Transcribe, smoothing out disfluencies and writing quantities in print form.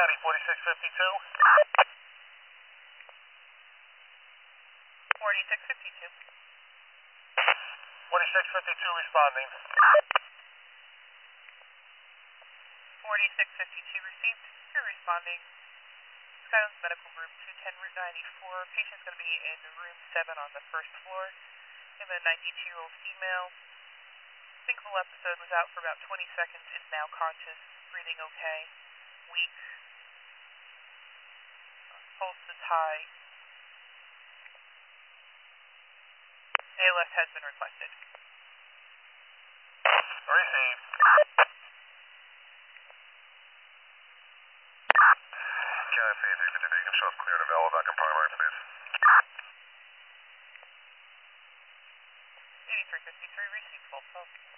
Cincinnati, 4652. 4652. 4652 responding. 4652 received. You're responding. Skylands Medical Group 210 Route 94. Patient's going to be in room 7 on the first floor. We have a 92-year-old female. Syncopal episode was out for about 20 seconds. Is now conscious. Breathing okay. Weak. Pulse is high. ALS has been requested. Received. KIP 353, you can show us clear to Vela back in primary, please. 8353 received full pulse.